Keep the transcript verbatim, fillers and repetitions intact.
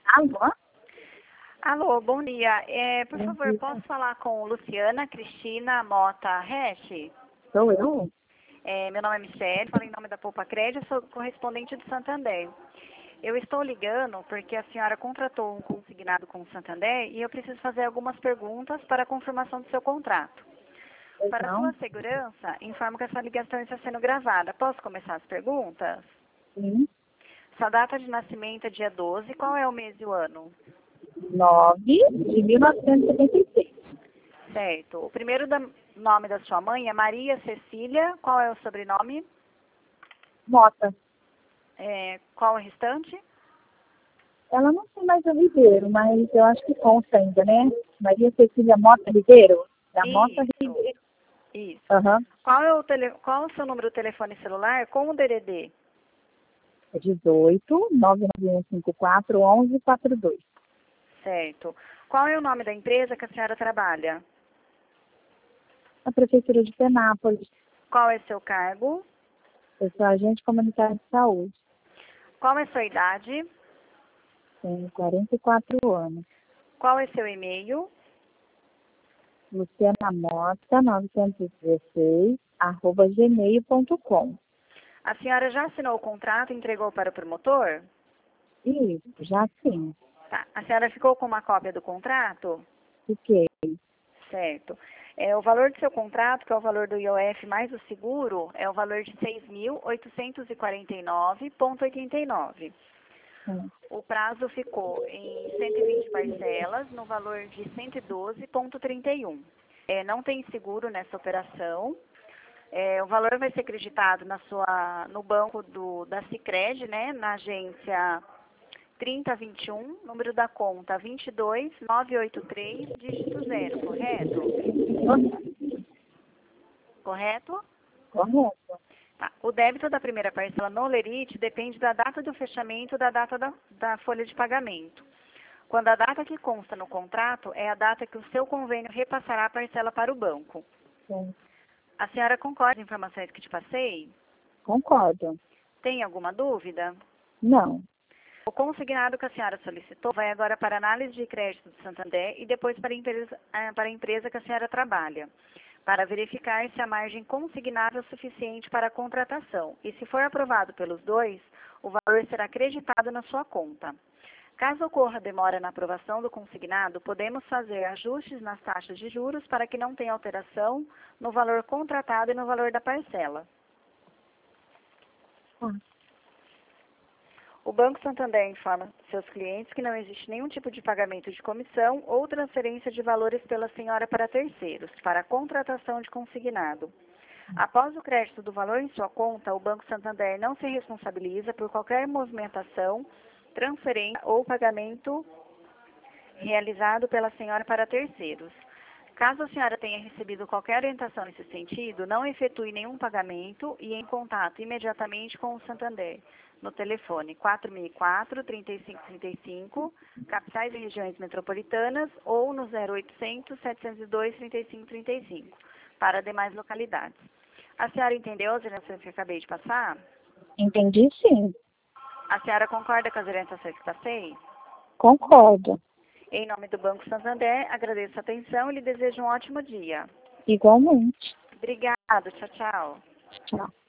Alô? Alô, bom dia. É, por Bom favor, dia. posso falar com Luciana Cristina Mota Resch? Sou eu? É, meu nome é Michele, falo em nome da Poupa Crédito, sou correspondente do Santander. Eu estou ligando porque a senhora contratou um consignado com o Santander e eu preciso fazer algumas perguntas para a confirmação do seu contrato. Pois Para não? sua segurança, informo que essa ligação está sendo gravada. Posso começar as perguntas? Sim. Sua data de nascimento é dia doze, qual é o mês e o ano? nove de mil novecentos e setenta e seis. Certo. O primeiro da- nome da sua mãe é Maria Cecília. Qual é o sobrenome? Mota. É, qual o restante? Ela não tem mais o Ribeiro, mas eu acho que consta ainda, né? Maria Cecília Mota Ribeiro? Da Mota Isso, Ribeiro. isso. Aham. Qual é o, tele, qual é o seu número de telefone celular com o D D D? É dezoito, nove nove um cinco quatro, onze quarenta e dois. Certo. Qual é o nome da empresa que a senhora trabalha? A Prefeitura de Penápolis. Qual é seu cargo? Eu sou agente comunitário de saúde. Qual é sua idade? Tenho quarenta e quatro anos. Qual é seu e-mail? Luciana Mota, novecentos e dezesseis, arroba gmail ponto com. A senhora já assinou o contrato e entregou para o promotor? Isso, já sim. Tá. A senhora ficou com uma cópia do contrato? Fiquei. Certo. É, o valor do seu contrato, que é o valor do I O F mais o seguro, é o valor de seis mil oitocentos e quarenta e nove vírgula oitenta e nove. Hum. O prazo ficou em cento e vinte parcelas, no valor de cento e doze vírgula trinta e um. É, não tem seguro nessa operação. É, o valor vai ser acreditado na sua, no banco do, da Sicredi, né, na agência trinta vinte e um, número da conta vinte e dois mil novecentos e oitenta e três, dígito zero, correto? Correto? Correto. Tá. O débito da primeira parcela no Lerite depende da data do fechamento da data da, da folha de pagamento. Quando a data que consta no contrato é a data que o seu convênio repassará a parcela para o banco. Sim. A senhora concorda com as informações que te passei? Concordo. Tem alguma dúvida? Não. O consignado que a senhora solicitou vai agora para a análise de crédito do Santander e depois para a empresa, eh, para a empresa que a senhora trabalha, para verificar se a margem consignável é suficiente para a contratação. E se for aprovado pelos dois, o valor será acreditado na sua conta. Caso ocorra demora na aprovação do consignado, podemos fazer ajustes nas taxas de juros para que não tenha alteração no valor contratado e no valor da parcela. Ah, O Banco Santander informa seus clientes que não existe nenhum tipo de pagamento de comissão ou transferência de valores pela senhora para terceiros, para a contratação de consignado. Após o crédito do valor em sua conta, o Banco Santander não se responsabiliza por qualquer movimentação, transferência ou pagamento realizado pela senhora para terceiros. Caso a senhora tenha recebido qualquer orientação nesse sentido, não efetue nenhum pagamento e entre em contato imediatamente com o Santander, no telefone quatro mil e quatro, trinta e cinco trinta e cinco, capitais e regiões metropolitanas, ou no zero oitocentos, setecentos e dois, trinta e cinco trinta e cinco, para demais localidades. A senhora entendeu as orientações que eu acabei de passar? entendi sim. A senhora concorda com as orientações que passei? Concordo. Em nome do Banco Santander, agradeço a atenção e lhe desejo um ótimo dia. Igualmente. Obrigada, tchau, tchau. Tchau.